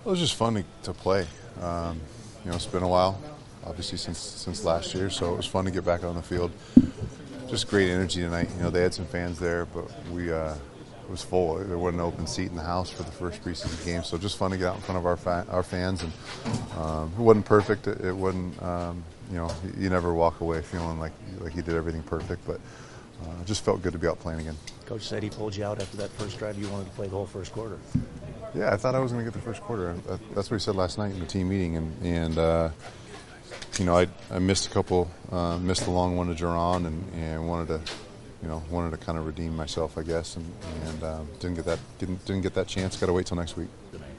It was just fun to play. It's been a while, obviously since last year, so it was fun to get back on the field. Just great energy tonight. They had some fans there, but it was full. There wasn't an open seat in the house for the first preseason game, so just fun to get out in front of our fans. And it wasn't perfect. It wasn't. You never walk away feeling like you did everything perfect, but it just felt good to be out playing again. Coach said he pulled you out after that first drive. You wanted to play the whole first quarter. Yeah, I thought I was going to get the first quarter. That's what he said last night in the team meeting, and I missed a couple, missed the long one to Jaron, and wanted to kind of redeem myself, I guess, and didn't get that chance. Got to wait till next week.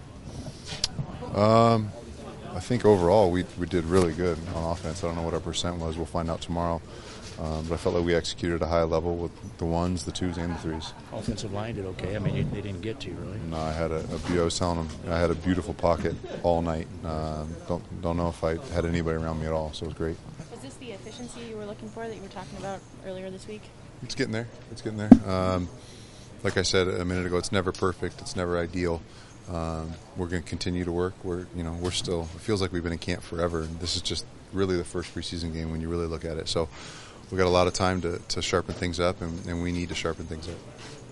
I think overall we did really good on offense. I don't know what our percent was. We'll find out tomorrow. But I felt like we executed at a high level with the ones, the twos, and the threes. Offensive line did okay. I mean, they didn't get to you, really. No, I was telling them, I had a beautiful pocket all night. Don't know if I had anybody around me at all, so it was great. Was this the efficiency you were looking for that you were talking about earlier this week? It's getting there. Like I said a minute ago, it's never perfect. It's never ideal. We're going to continue to work. We're still, it feels like we've been in camp forever, and this is just really the first preseason game when you really look at it. So we've got a lot of time to sharpen things up, and we need to sharpen things up.